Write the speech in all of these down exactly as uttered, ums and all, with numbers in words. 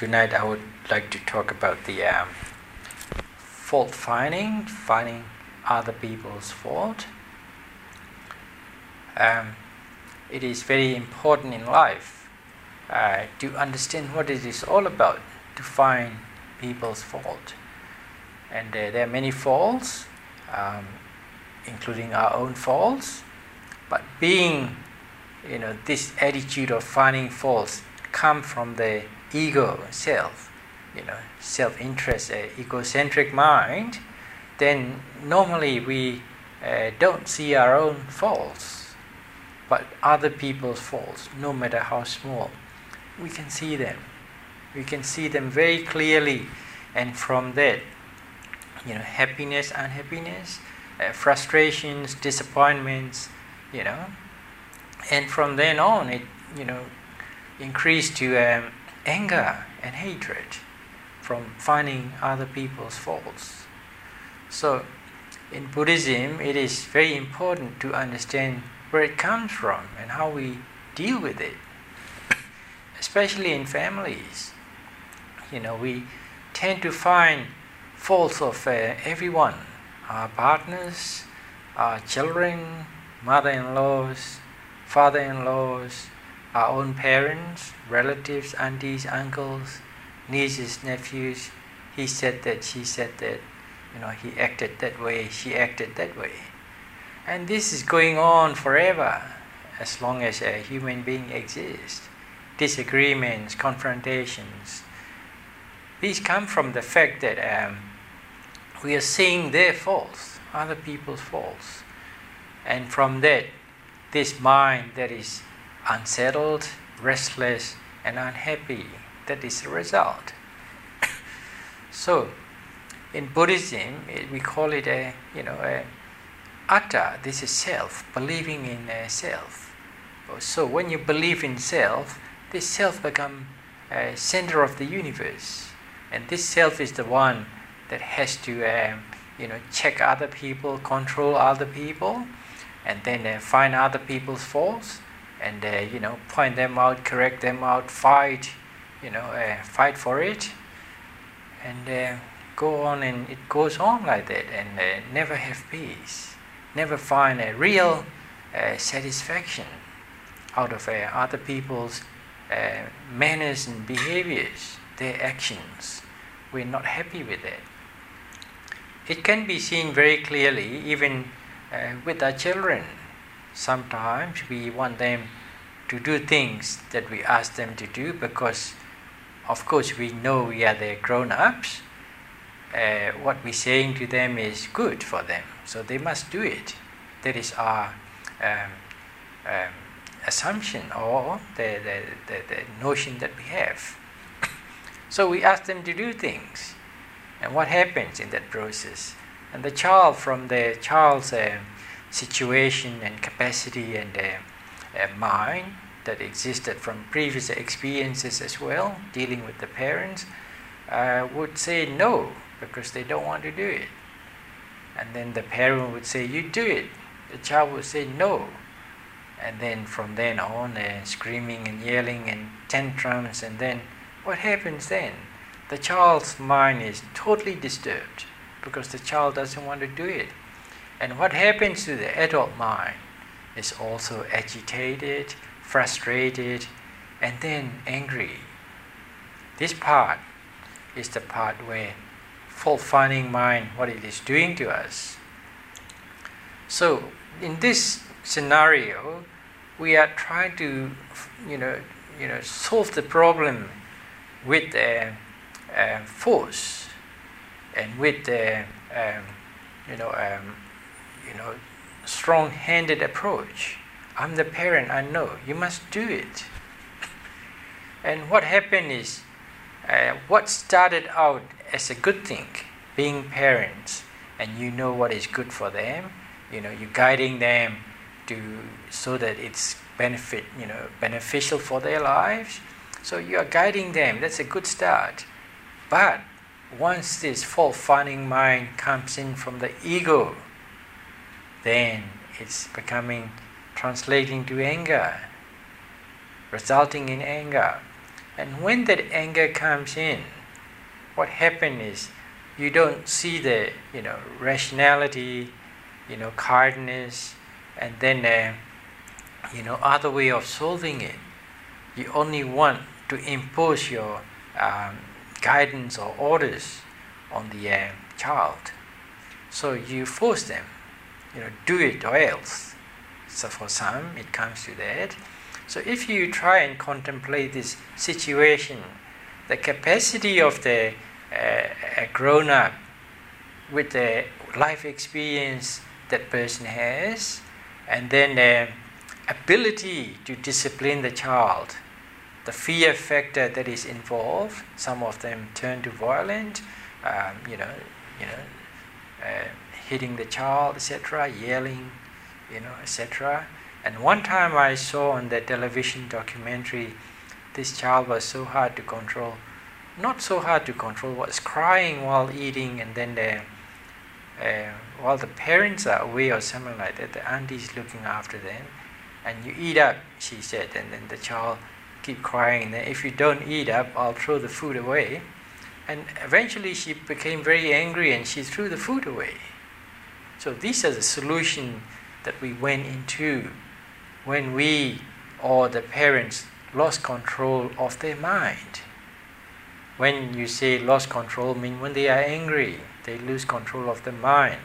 Tonight I would like to talk about the um, fault finding, finding other people's fault. Um, it is very important in life uh, to understand what it is all about, to find people's fault. And uh, there are many faults, um, including our own faults, but being, you know, this attitude of finding faults come from the ego, self, you know, self-interest, uh, egocentric mind, then normally we uh, don't see our own faults, but other people's faults, no matter how small, we can see them. We can see them very clearly, and from that, you know, happiness, unhappiness, uh, frustrations, disappointments, you know, and from then on, it, you know, increased to um, anger and hatred from finding other people's faults. So, in Buddhism, it is very important to understand where it comes from and how we deal with it, especially in families. You know, we tend to find faults of uh, everyone, our partners, our children, mother-in-laws, father-in-laws, our own parents, relatives, aunties, uncles, nieces, nephews. He said that, she said that, you know, he acted that way, she acted that way. And this is going on forever, as long as a human being exists. Disagreements, confrontations. These come from the fact that um, we are seeing their faults, other people's faults. And from that, this mind that is unsettled, restless, and unhappy, that is the result. So, in Buddhism, it, we call it a, you know, a atta. This is self, believing in a self. So, when you believe in self, this self becomes a center of the universe, and this self is the one that has to, um, you know, check other people, control other people, and then uh, find other people's faults, and uh, you know, point them out, correct them out, fight, you know, uh, fight for it, and uh, go on, and it goes on like that, and uh, never have peace, never find a real uh, satisfaction out of uh, other people's uh, manners and behaviors, their actions. We're not happy with it. It can be seen very clearly even uh, with our children. Sometimes we want them to do things that we ask them to do because, of course, we know we are the grown-ups. Uh, what we're saying to them is good for them, so they must do it. That is our um, um, assumption or the, the, the, the notion that we have. So we ask them to do things. And what happens in that process? And the child, from the child's uh, situation and capacity and uh, uh, mind that existed from previous experiences as well, dealing with the parents, uh, would say no, because they don't want to do it. And then the parent would say, you do it. The child would say no. And then from then on, uh, screaming and yelling and tantrums, and then what happens then? The child's mind is totally disturbed because the child doesn't want to do it. And what happens to the adult mind is also agitated, frustrated, and then angry. This part is the part where fault-finding mind, what it is doing to us. So, in this scenario, we are trying to, you know, you know, solve the problem with uh, uh, force and with uh, um, you know, um, you know, strong-handed approach. I'm the parent, I know, you must do it. And what happened is, uh, what started out as a good thing, being parents, and you know what is good for them, you know, you're guiding them to so that it's benefit, you know, beneficial for their lives. So you are guiding them, that's a good start. But once this fault-finding mind comes in from the ego, then it's becoming, translating to anger, resulting in anger. And when that anger comes in, what happens is you don't see the, you know, rationality, you know, kindness, and then, uh, you know, other way of solving it. You only want to impose your um, guidance or orders on the uh, child. So you force them, you know, do it or else. So for some, it comes to that. So if you try and contemplate this situation, the capacity of the uh, grown-up with the life experience that person has, and then the ability to discipline the child, the fear factor that is involved. Some of them turn to violent, um, you know, you know, uh, hitting the child, et cetera, yelling, you know, et cetera. And one time I saw on the television documentary, this child was so hard to control. Not so hard to control, was crying while eating, and then the, uh, while the parents are away or something like that, the auntie is looking after them. And you eat up, she said, and then the child keep crying, and then if you don't eat up, I'll throw the food away. And eventually she became very angry and she threw the food away. So these are the solutions that we went into when we or the parents lost control of their mind. When you say lost control, mean when they are angry, they lose control of the mind.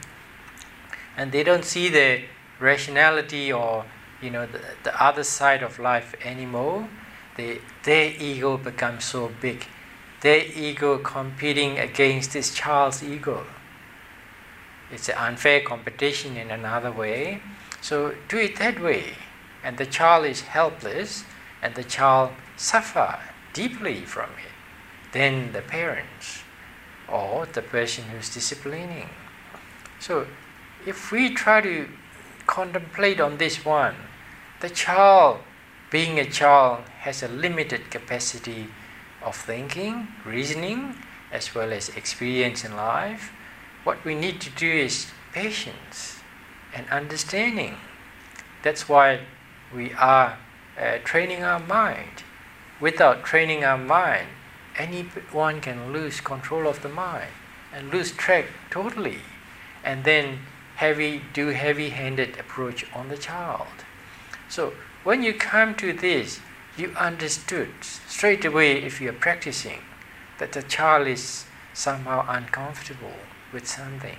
And they don't see the rationality or, you know, the, the other side of life anymore. They, their ego becomes so big. Their ego competing against this child's ego. It's an unfair competition in another way. So do it that way. And the child is helpless, and the child suffer deeply from it. Then the parents or the person who's disciplining. So if we try to contemplate on this one, the child, being a child, has a limited capacity of thinking, reasoning, as well as experience in life. What we need to do is patience and understanding. That's why we are uh, training our mind. Without training our mind, anyone can lose control of the mind and lose track totally, and then heavy do heavy-handed approach on the child. So when you come to this, you understood straight away, if you are practicing, that the child is somehow uncomfortable with something.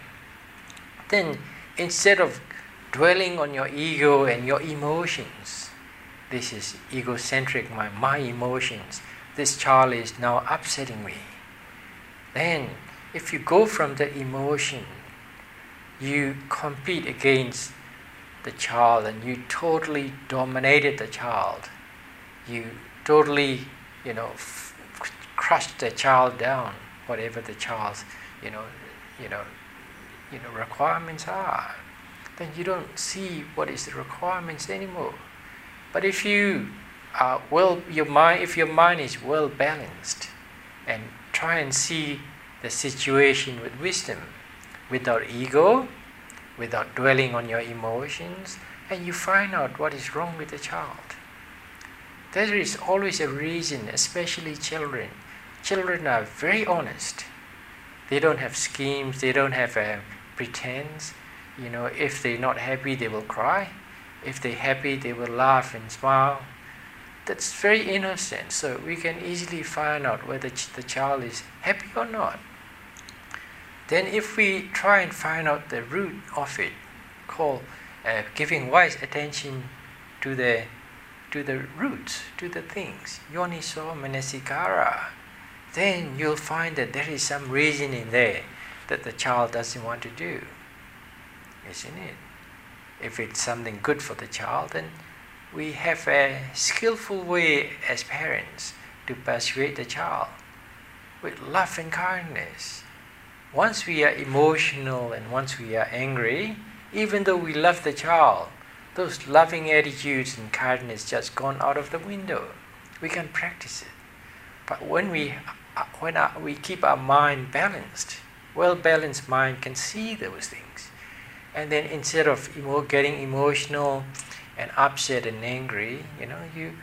Then instead of dwelling on your ego and your emotions, this is egocentric, my, my emotions, this child is now upsetting me. Then if you go from the emotion, you compete against the child and you totally dominated the child. You totally, you know, f- crushed the child down, whatever the child's, you know, you know, you know, requirements are. Then you don't see what is the requirements anymore. But if you are well, your mind, if your mind is well balanced, and try and see the situation with wisdom, without ego, without dwelling on your emotions, and you find out what is wrong with the child. There is always a reason, especially children. Children are very honest. They don't have schemes, they don't have a pretense. You know, if they're not happy, they will cry. If they're happy, they will laugh and smile. That's very innocent, so we can easily find out whether ch- the child is happy or not. Then if we try and find out the root of it, called uh, giving wise attention to the to the roots, to the things, yoniso manasikara, then you'll find that there is some reason in there that the child doesn't want to do, isn't it? If it's something good for the child, then we have a skillful way as parents to persuade the child with love and kindness. Once we are emotional and once we are angry, even though we love the child, those loving attitudes and kindness just gone out of the window. We can practice it. But when we when our, we keep our mind balanced, well-balanced mind can see those things. And then instead of emo- getting emotional and upset and angry, you know, you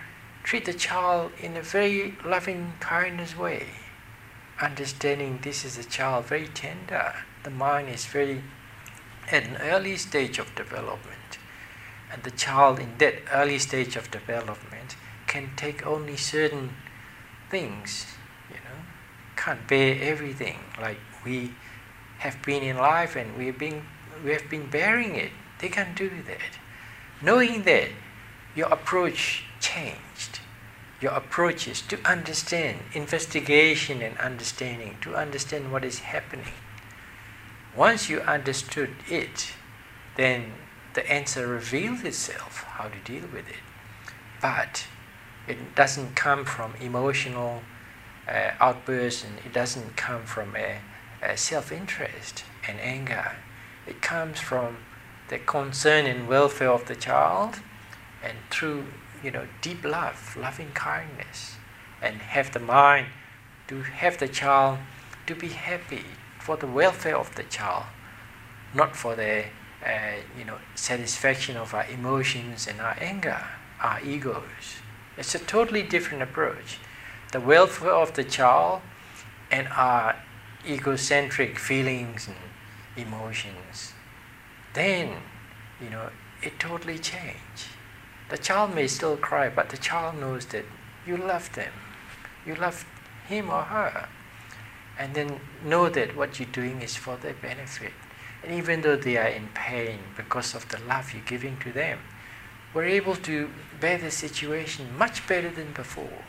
treat the child in a very loving kindness way, understanding this is a child very tender. The mind is very at an early stage of development, and the child in that early stage of development can take only certain things, you know, can't bear everything. Like we have been in life and we've been we have been bearing it. They can't do that. Knowing that, your approach changed. Your approach is to understand, investigation and understanding, to understand what is happening. Once you understood it, then the answer reveals itself, how to deal with it. But it doesn't come from emotional uh, outbursts, and it doesn't come from a, a self-interest and anger. It comes from the concern and welfare of the child, and through, you know, deep love, loving kindness, and have the mind to have the child to be happy for the welfare of the child, not for the uh, you know satisfaction of our emotions and our anger, our egos. It's a totally different approach. The welfare of the child and our egocentric feelings and emotions, then, you know, it totally changes. The child may still cry, but the child knows that you love them. You love him or her. And then know that what you're doing is for their benefit. And even though they are in pain because of the love you're giving to them, we're able to bear the situation much better than before.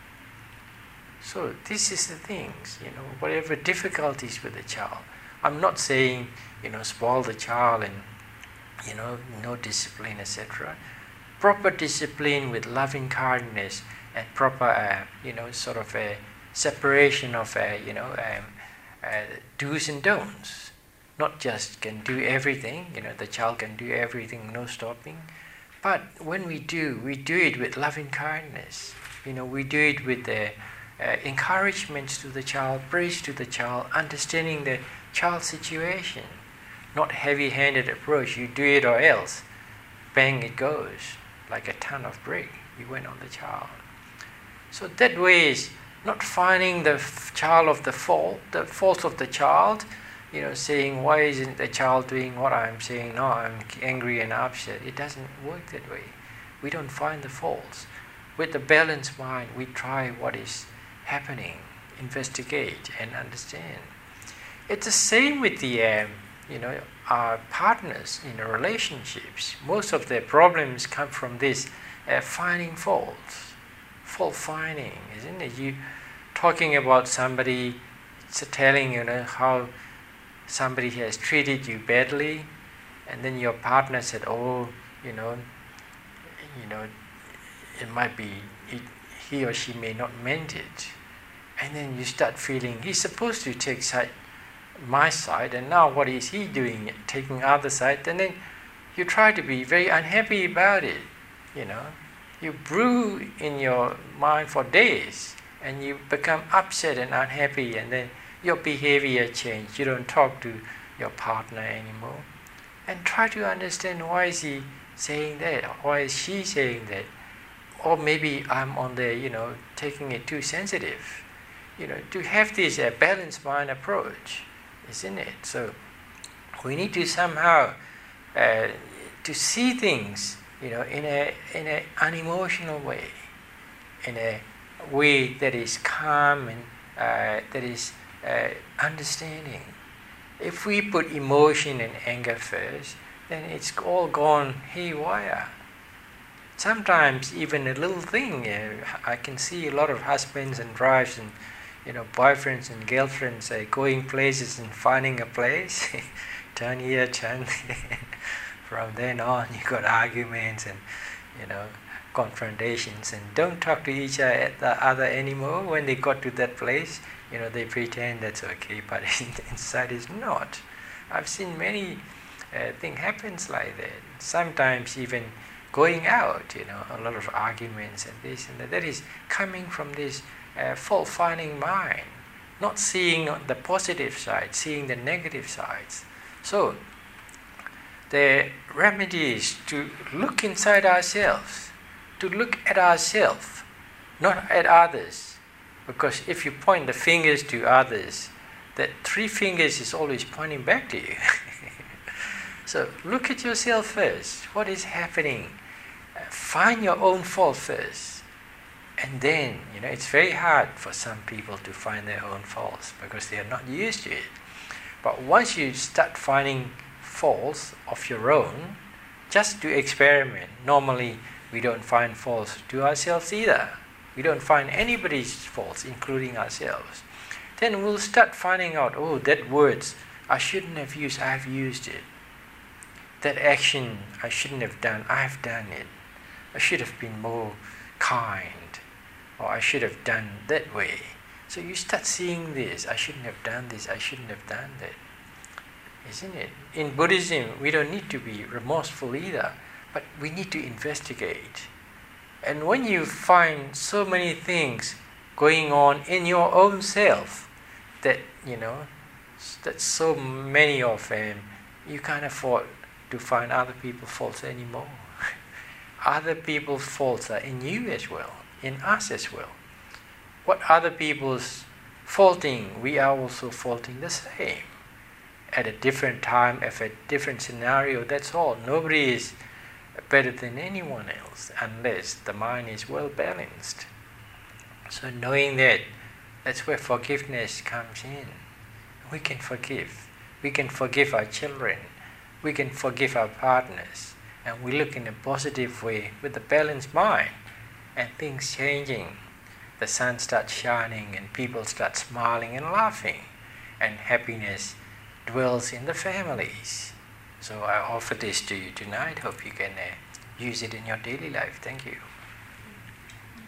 So this is the things, you know, whatever difficulties with the child. I'm not saying, you know, spoil the child and, you know, no discipline, et cetera. Proper discipline with loving kindness and proper, uh, you know, sort of a separation of, uh, you know, um, uh, do's and don'ts. Not just can do everything, you know, the child can do everything, no stopping. But when we do, we do it with loving kindness. You know, we do it with the uh, encouragements to the child, praise to the child, understanding the child's situation. Not heavy-handed approach, you do it or else. Bang, it goes, like a ton of brick. You went on the child. So that way is not finding the f- child of the fault, the fault of the child, you know, saying, why isn't the child doing what I'm saying? No, I'm angry and upset. It doesn't work that way. We don't find the faults. With the balanced mind, we try what is happening, investigate and understand. It's the same with the, um, you know, our partners in the relationships. Most of their problems come from this uh, finding faults, fault finding, isn't it? You talking about somebody, so telling, you know, how somebody has treated you badly, and then your partner said, oh, you know, you know, it might be, it, he or she may not meant it. And then you start feeling, he's supposed to take side, my side, and now what is he doing, taking other side? And then you try to be very unhappy about it, you know. You brew in your mind for days, and you become upset and unhappy, and then your behavior changes. You don't talk to your partner anymore. And try to understand, why is he saying that? Why is she saying that? Or maybe I'm on the, you know, taking it too sensitive. You know, to have this uh, balanced mind approach, isn't it? So we need to somehow uh, to see things, you know, in a in an unemotional way, in a way that is calm and uh, that is uh, understanding. If we put emotion and anger first, then it's all gone haywire. Sometimes even a little thing, uh, I can see a lot of husbands and wives and, you know, boyfriends and girlfriends uh, going places and finding a place, turn here, turn there. From then on, you got arguments and, you know, confrontations, and don't talk to each other anymore. When they got to that place, you know, they pretend that's okay, but inside is not. I've seen many uh, things happens like that. Sometimes even going out, you know, a lot of arguments and this and that. That is coming from this uh, fault-finding mind, not seeing the positive side, seeing the negative sides. So the remedy is to look inside ourselves, to look at ourselves not at others. Because if you point the fingers to others, that three fingers is always pointing back to you. So look at yourself first. What is happening? Uh, find your own fault first. And then, you know, it's very hard for some people to find their own faults because they are not used to it. But once you start finding faults of your own, just to experiment. Normally, we don't find faults to ourselves either. We don't find anybody's faults, including ourselves. Then we'll start finding out, oh, that words I shouldn't have used, I've used it. That action I shouldn't have done, I've done it. I should have been more kind, or I should have done that way. So you start seeing this, I shouldn't have done this, I shouldn't have done that. Isn't it? In Buddhism, we don't need to be remorseful either, but we need to investigate. And when you find so many things going on in your own self, that, you know, that so many of them, you can't afford to find other people's faults anymore. Other people's faults are in you as well, in us as well. What other people's faulting, we are also faulting the same. At a different time, at a different scenario, that's all. Nobody is better than anyone else unless the mind is well balanced. So knowing that, that's where forgiveness comes in. We can forgive. We can forgive our children. We can forgive our partners. And we look in a positive way with a balanced mind. And things changing. The sun starts shining and people start smiling and laughing. And happiness dwells in the families. So I offer this to you tonight. Hope you can uh, use it in your daily life. Thank you.